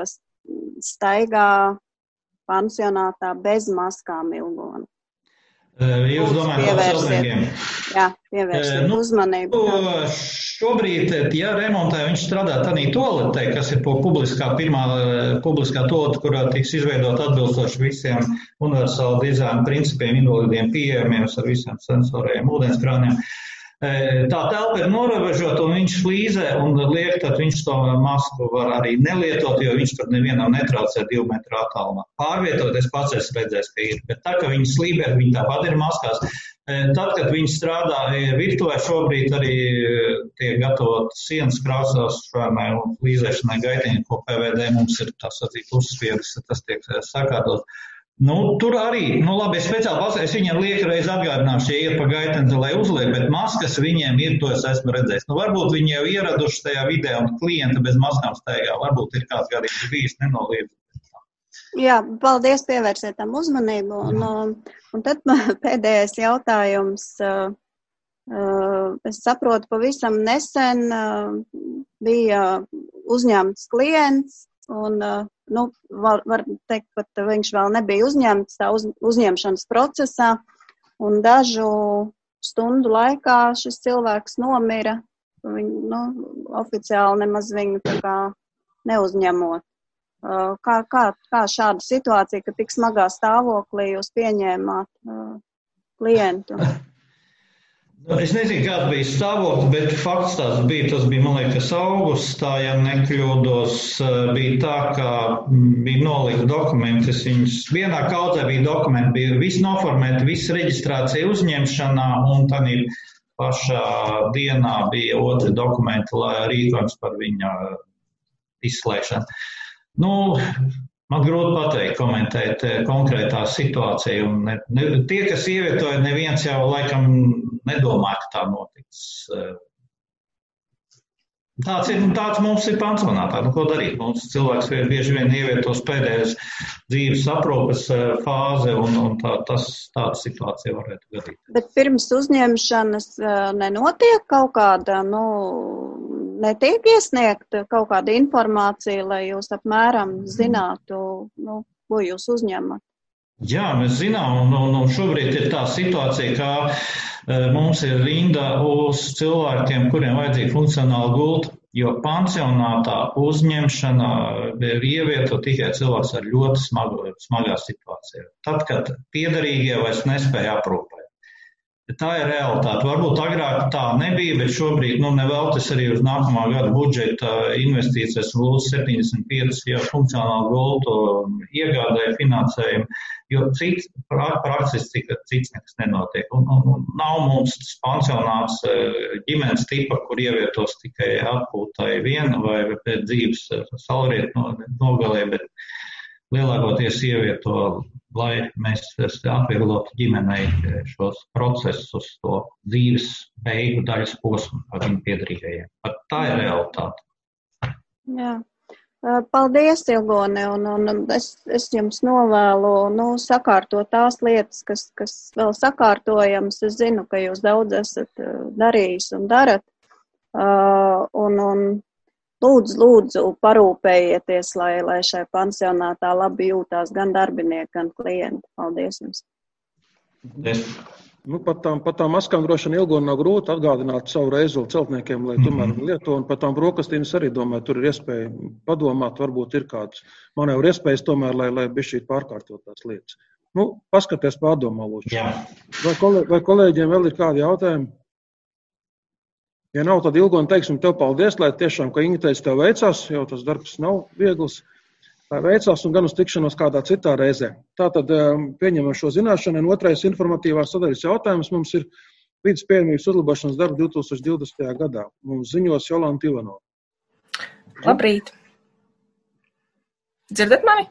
staigā pansionātā bez maskām ilgoni. Jūs domājat par cilvēkiem? Jā, pievērsiet nu, uzmanību. Šobrīd, ja remontē viņš strādā tādā toaletē, kas ir publiskā, pirmā publiskā toalete, kurā tiks izveidot atbilstoši visiem universāla dizaina principiem, invalīdiem pieejamiem ar visiem sensoriem, ūdenskrāniem. Tā telpa ir norobežota un viņš flīzē un liek, tad viņš to masku var arī nelietot, jo viņš tur nevienam netraucē divu metru attālumā. Pārvietoties pats es redzēs, ka ir, bet tā, ka viņi slībē, viņi tāpat ir maskās. Tad, kad viņi strādā virtuvē, šobrīd arī tiek gatavot sienas krāsāšanai un flīzēšanai gaiteņi, ko P V D mums ir, tā sacīt, uzsvieris, tas tiek sakārtot. Nu, tur arī, nu labi, es speciāli pasaka, es viņiem lieku reiz atgādināšu, ja iet pa gaiteni, lai uzliek, bet maskas viņiem ir, to es esmu redzējis. Nu, varbūt viņi jau ieraduši tajā vidē un klienti bez maskām staigā, varbūt ir kāds gadījums bijis, nenoliedz. Jā, paldies, pievērsiet tam uzmanību. Un, un tad pēdējais jautājums. Es saprotu, pavisam nesen bija uzņemts klients, un, nu, var, var teikt, pat viņš vēl nebija uzņemts tā uz, uzņemšanas procesā, un dažu stundu laikā šis cilvēks nomira, viņu, nu, oficiāli nemaz viņu tā kā neuzņemot. Kā, kā, kā šāda situācija, ka tik smagā stāvoklī jūs pieņēmāt uh, klientu? Es nezinu, kāds bija stāvoklis, bet fakts tāds bija, tas bija, man liekas, augustā, ja nekļūdos, bija tā, ka bija nolikta dokumenti, es viņus, vienā kaudzē bija dokumenti, bija viss noformēti, viss reģistrācija uzņemšanā, un tad pašā dienā bija otri dokumenti, lai rīkojums par viņa izslēgšanu. Nu, man grūti pateikt, komentēt konkrētā situāciju, un ne, ne, tie, kas ievietoja, neviens jau laikam nedomāja, ka tā notiks. Tāds, ir, tāds mums ir pansionātā, nu ko darīt? Mums cilvēks bieži vien ievietos pēdējais dzīves aprūpes fāze, un, un tā, tas, tāda situācija varētu gadīt. Bet pirms uzņemšanas nenotiek kaut kāda, nu, netiek iesniegta kaut kāda informācija, lai jūs apmēram zinātu, nu, ko jūs uzņemat? Jā, mēs zinām, un, un, un šobrīd ir tā situācija, ka e, mums ir rinda uz cilvēkiem, kuriem vajadzīga funkcionāla gulta, jo pansionātā uzņemšana ir ievieto tikai cilvēks ar ļoti smagu, smagā situācijā. Tad, kad piederīgie vairs nespēja aprūpēt. Tā ir realitāte. Varbūt agrāk tā nebija, bet šobrīd, nu, neveltis arī uz nākamā gada budžeta investīcijas lūdzu septiņdesmit piecas jau funkcionālu gultu iegādēja finansējumu, jo cits, praktiski cits nekas nenotiek. Un, un, un nav mums pansionāts ģimenes tipa, kur ievietos tikai atpūtai viena vai pēc dzīves salriet nogalē, bet lielākoties ievieto, lai mēs atvieglotu ģimenei šos procesus uz to dzīves beigu daļas posmu ar viņu piedarīgajiem. Tā ir realitāte. Jā. Paldies, Ilgone, un, un es, es jums novēlu, nu, sakārtot tās lietas, kas, kas vēl sakārtojams. Es zinu, ka jūs daudz esat darījis un darat. Uh, un, un Lūdzu, lūdzu, parūpējieties, lai, lai šai pansionātā labi jūtās gan darbinieki, gan klienti. Paldies jums. Yes. Nu, pat tām, pat tām maskām droši vien ilgo nav grūti atgādināt savu reizulu celtniekiem, lai tomēr mm-hmm. lieto, un pat tām brokastīm es arī domāju, tur ir iespēja padomāt, varbūt ir kāds manevru iespējas tomēr, lai, lai bišķīt pārkārtot tās lietas. Nu, paskaties, pārdomā, lūdzu. Jā. Vai, kolē, vai kolēģiem vēl ir kādi jautājumi? Ja nav, tad Ilgo un teiksim tev paldies, lai tiešām, ka Inga teica, tev veicās, jo tas darbs nav viegls. Lai veicās un gan uz tikšanos kādā citā reizē. Tātad pieņemam šo zināšanu. Un otrais informatīvās sadaļas jautājums mums ir vides pieejamības uzlabošanas darbu divi tūkstoši divdesmitajā gadā. Mums ziņos Jolanta Ivanova. Labrīt! Dzirdat mani?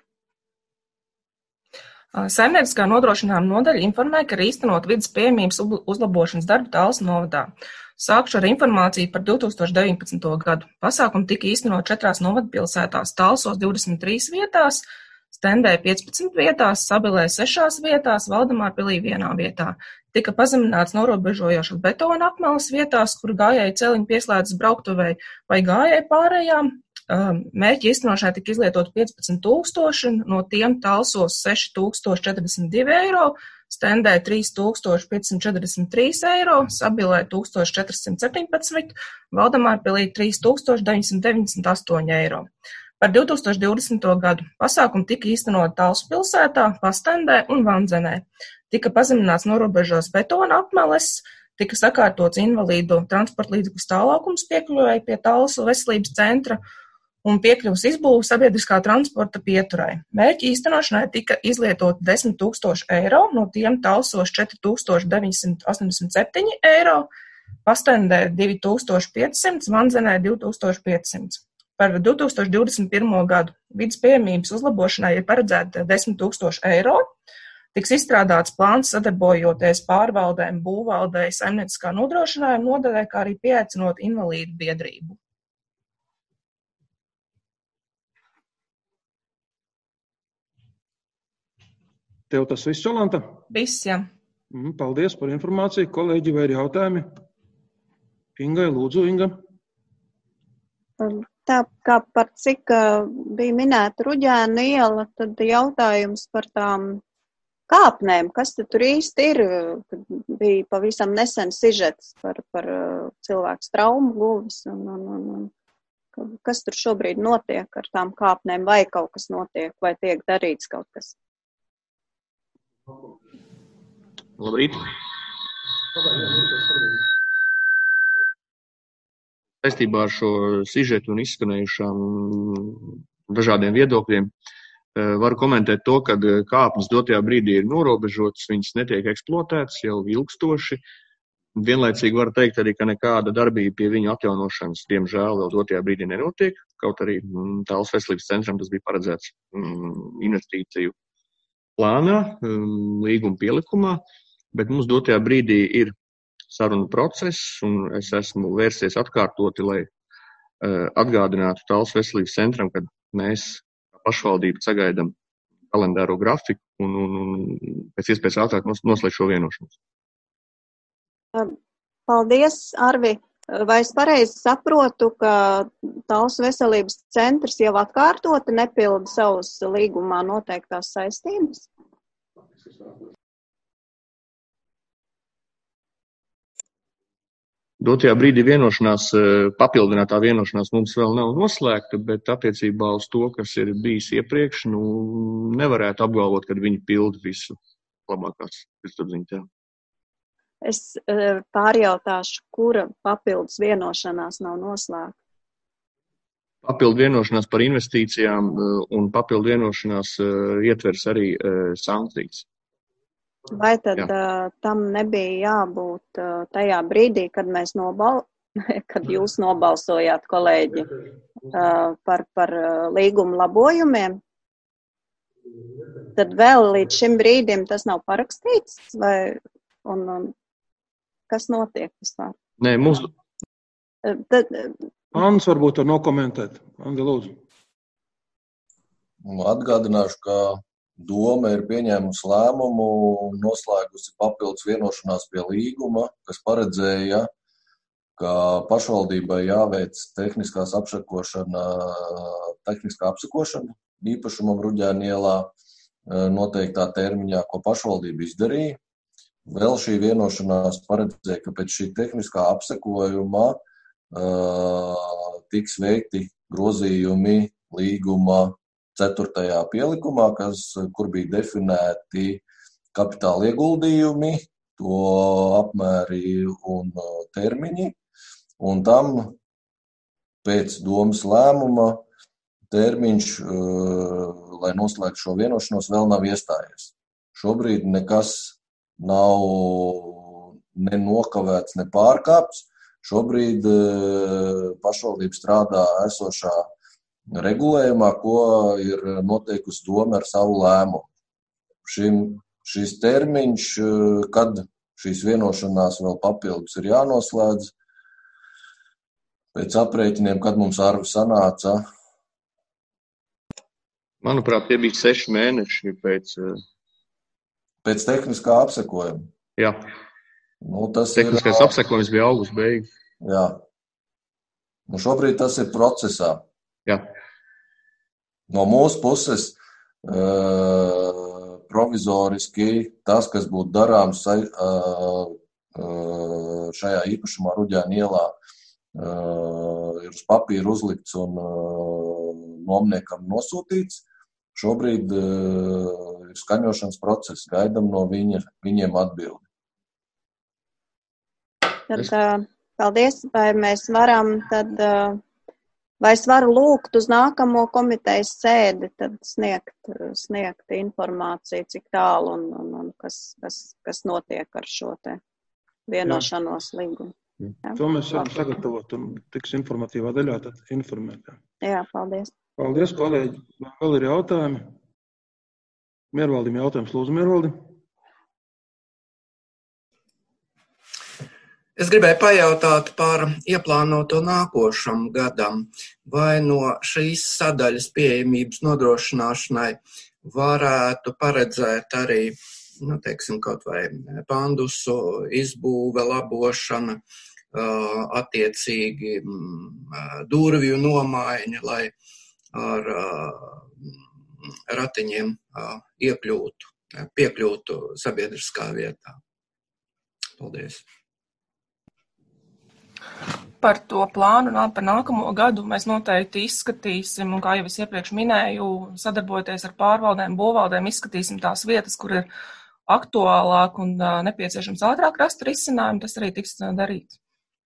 Saimnieciskā nodrošinājuma nodaļa informē, ka ir īstenot vides pieejamības uzlabošanas darbu Talsu novadā. Sākšu ar informāciju par divi tūkstoši deviņpadsmito gadu. Pasākumi tika īstenot četrās novadpilsētās – Talsos divdesmit trīs vietās, Stendē piecpadsmit vietās, Sabilē sešās vietās, Valdemārpilī vienā vietā. Tika pazemināts norobežojošas betona apmeles vietās, kur gājēji celiņi pieslēdzas brauktuvei vai gājēji pārējām. Mērķi īstenošanai tika izlietot piecpadsmit tūkstoši, no tiem Talsos seši tūkstoši četrdesmit divi eiro, Stendē trīs tūkstoši piecsimt četrdesmit trīs eiro, Sabilē tūkstoš četri simti septiņpadsmit, Valdemārpilī trīs tūkstoši deviņsimt deviņdesmit astoņi eiro. Par divi tūkstoši divdesmito gadu pasākumu tika īstenot Talsu pilsētā, Pastendē un Vandzenē. Tika pazemināts norobežos betona apmeles, tika sakārtots invalīdu transporta līdzekļu stāvlaukums piekļuvēja pie Talsu veselības centra un piekļuvas izbūve sabiedriskā transporta pieturai. Mērķi īstenošanai tika izlietot desmit tūkstoši eiro, no tiem Talsos četri tūkstoši deviņsimt astoņdesmit septiņi eiro, Pastendē divi tūkstoši piecsimt, Vandzenē divi tūkstoši piecsimt. Par divi tūkstoši divdesmit pirmo gadu vides pieejamības uzlabošanai ir paredzēta desmit tūkstoši eiro. Tiks izstrādāts plāns sadarbojoties pārvaldēm, būvvaldei, saimnieciskā nodrošinājuma nodaļai, kā arī pieaicinot invalīdu biedrību. Tev tas viss, Jolanta? Viss, jā. Paldies par informāciju. Kolēģi, vai ir jautājumi? Ingai, lūdzu, Inga. Tā kā par cik bija minēta Ruģēna iela, tad jautājums par tām kāpnēm, kas tad tur īsti ir, kad bija pavisam nesen sižets par, par cilvēku traumu guvis, un, un, un, un kas tur šobrīd notiek ar tām kāpnēm, vai kaut kas notiek, vai tiek darīts kaut kas? Labrīt! Saistībā ar šo sižetu un izskanējušām dažādiem viedokļiem varu komentēt to, ka kāpnes dotajā brīdī ir norobežotas, viņas netiek eksploatētas jau ilgstoši. Vienlaicīgi varu teikt arī, ka nekāda darbība pie viņu atjaunošanas, diemžēl, vēl dotajā brīdī nenotiek, kaut arī Talsu veselības centram tas bija paredzēts investīciju plānā, līguma pielikumā, bet mums dotajā brīdī ir sarunu process, un es esmu vērsies atkārtoti, lai uh, atgādinātu Talsu veselības centram, kad mēs pašvaldību sagaidām kalendāro grafiku un, un, un pēc iespējas ātrāk noslēgt šo vienošanos. Paldies, Arvi. Vai es pareizi saprotu, ka Talsu veselības centrs jau atkārtoti nepilda savus līgumā noteiktās saistības? Dotajā brīdī vienošanās, papildinātā vienošanās mums vēl nav noslēgta, bet attiecībā uz to, kas ir bijis iepriekš, nu, nevarētu apgalvot, ka viņi pilda visu labākās pirmsapziņā. Es pārjautāšu, kura papildus vienošanās nav noslēgta? Papildu vienošanās par investīcijām un papildu vienošanās ietvers arī sankcijas. Vai tad Jā. uh, tam nebija jābūt uh, tajā brīdī, kad mēs nobal... kad jūs nobalsojāt, kolēģi, uh, par, par uh, līguma labojumiem? Tad vēl līdz šim brīdim tas nav parakstīts? Vai, un, un, kas notiek vispār? Nē, mums... Uh, tad, Anns varbūt var nokomentēt. Andi, lūdzu. Atgādināšu, ka Doma ir pieņēmusi lēmumu un noslēgusi papildus vienošanās pie līguma, kas paredzēja, ka pašvaldībai jāveic tehniskās apsakošana, tehniskā apsakošana īpašumam Ruģēna ielā noteiktā termiņā, ko pašvaldība izdarīja. Vēl šī vienošanās paredzēja, ka pēc šī tehniskā apsakojuma uh, tiks veikti grozījumi līguma ceturtajā pielikumā, kas, kur bija definēti kapitāla ieguldījumi, to apmēri un termiņi, un tam pēc domas lēmuma termiņš, lai noslēgtu šo vienošanos, vēl nav iestājies. Šobrīd nekas nav ne nokavēts, ne pārkāpts. Šobrīd pašvaldība strādā esošā regulējumā, ko ir noteikusi doma ar savu lēmumu. Šim, šis termiņš, kad šīs vienošanās vēl papildus ir jānoslēdz, pēc aprēķiniem, kad mums arvi sanāca. Manuprāt, tie bija seši mēneši pēc... Pēc tehniskā apsekojuma. Jā. Nu, tas Tehniskais ir, apsekojums bija augusta beigas. Jā. Nu, šobrīd tas ir procesā. Jā. No mūsu puses provizoriski tas, kas būtu darāms šajā īpašumā Ruģēna ielā, ir uz papīra uzlikts un nomniekam nosūtīts. Šobrīd ir skaņošanas process, gaidam no viņa, viņiem atbildi. Tad, paldies, vai mēs varam tad, vai es varu lūgt uz nākamo komitejas sēdi, tad sniegt, sniegt informāciju, cik tālu un, un, un kas, kas, kas notiek ar šo te vienošanos līgumu. Jā. To mēs varam sagatavot un tiks informatīvā daļā tad informēt. Jā, paldies. Paldies, kolēģi. Vēl ir jautājumi. Miervaldim jautājums, lūdzu, Miervaldim. Es gribēju pajautāt par ieplānoto nākošam gadam, vai no šīs sadaļas pieejamības nodrošināšanai varētu paredzēt arī, nu, teiksim, kaut vai pandusu izbūve, labošana, attiecīgi durvju nomaiņa, lai ar ratiņiem iekļūtu, piekļūtu sabiedriskā vietā. Paldies. Par to plānu par nākamo gadu mēs noteikti izskatīsim, un kā jau es iepriekš minēju, sadarbojoties ar pārvaldēm, būvvaldēm, izskatīsim tās vietas, kur ir aktuālāk un nepieciešams ātrāk rast risinājumu, tas arī tiks darīts.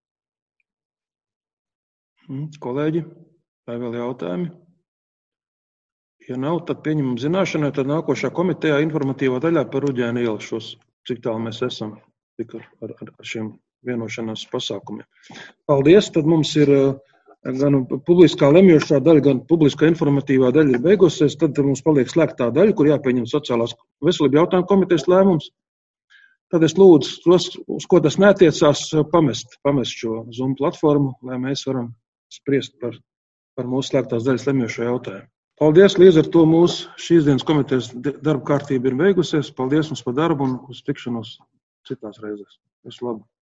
Kolēģi, vai vēl jautājumi? Ja nav, tad pieņemam zināšanai, tad nākošā komitejā informatīvā daļā par Ruģēna ielu šos, cik tālu mēs esam tik ar, ar, ar šiem vienošanās pasākumiem. Paldies, tad mums ir gan publiskā lemjošā daļa, gan publiskā informatīvā daļa ir beigusies, tad mums paliek slēgtā daļa, kur jāpieņem sociālās veselība jautājumu komitejas lēmums. Tad es lūdzu tos, uz ko tas neatiecās, pamest, pamest šo Zoom platformu, lai mēs varam spriest par, par mūsu slēgtās daļas lemjošo jautājumu. Paldies, līdz ar to mūsu šīs dienas komitejas darba kārtība ir beigusies. Paldies mums par darbu un uz tikšanos citās reizēs. Visu labu!